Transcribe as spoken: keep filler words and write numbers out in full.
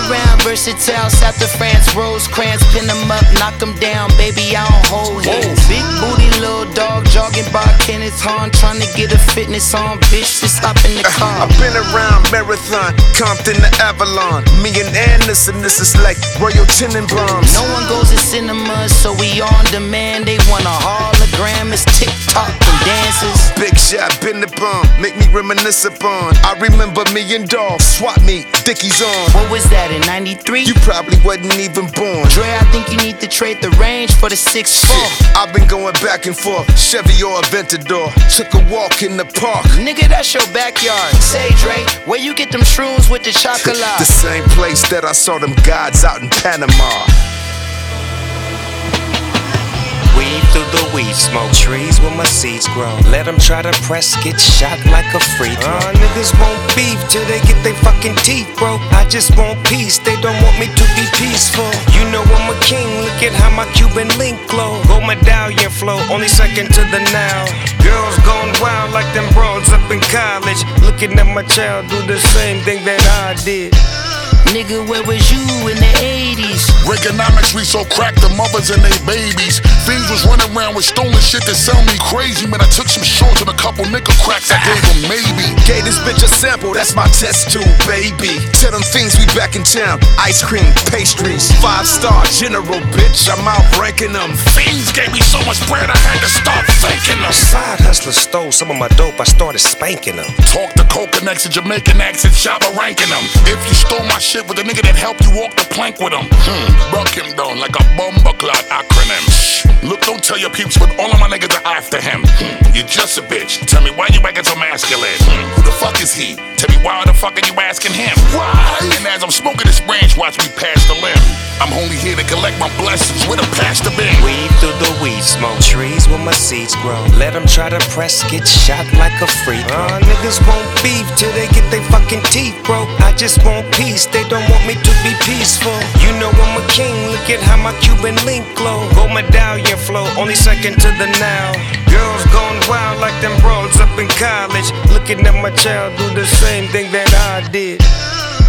around, versatile, South of France, Rosecrans, pin them up, knock them down, baby, I don't hold hands. Big booty, little dog, jogging by Kenneth Hahn, trying to get a fitness on, bitch, just hop in the car. I've been around Marathon, Compton to Avalon. Me and Anderson, this is like Royal Tenenbaums. No one goes to cinema, so we on demand. They want a hologram, it's TikTok and dances. Big shot, been the bomb, make me reminisce upon. I remember me and Dog, swap meet, Dickies on. What was that, in ninety-three? You probably wasn't even born. Dre, I think you need to trade the range for the six four. I've been going back and forth, Chevy or Aventador. Took a walk in the park. Nigga, that's your backyard. Say, Dre, where you get them shrooms with the chocolate? The same place that I saw them gods out in Panama. Weave through the weed smoke, trees where my seeds grow. Let them try to press, get shot like a free throw. Uh, niggas won't beef till they get their fucking teeth broke. I just want peace, they don't want me to be peaceful. You know I'm a king, look at how my Cuban link glow. Gold medallion flow, only second to the now. Girls gone wild like them broads up in college. Looking at my child do the same thing that I did. Nigga, where was you in the eighties? Reaganomics, we so cracked the mothers and they babies. Fiends was running around with stolen shit that sound me crazy. Man, I took some shorts and a couple nickel cracks, I gave them maybe. Gave this bitch a sample, that's my test tube, baby. Tell them things, we back in town. Ice cream, pastries, five star general, bitch, I'm out ranking them. Fiends gave me so much bread, I had to start thanking them. Side hustler stole some of my dope, I started spanking them. Talk to cocoa next to Jamaican accent, Shabba ranking them. If you stole my shit with the nigga that helped you walk the plank with him, hmm, broke him down like a bomber clot acronym. Shh. Look, don't tell your peeps, but all of my niggas are after him. Hmm. You're just a bitch. Tell me why you acting so masculine. Hmm. Who the fuck is he? Tell me why the fuck are you asking him? Why? And as I'm smoking this branch, watch me pass the limb. I'm only here to collect my blessings with a pastor bin. Weave through the weed smoke, trees where my seeds grow. Let them try to press, get shot like a free throw. Uh, niggas won't beef till they get their fucking teeth broke. I just want peace, they don't want me to be peaceful. You know I'm a king, look at how my Cuban link glow. Gold medallion flow, only second to the now. Girls gone wild like them broads up in college. Looking at my child do the same thing that I did.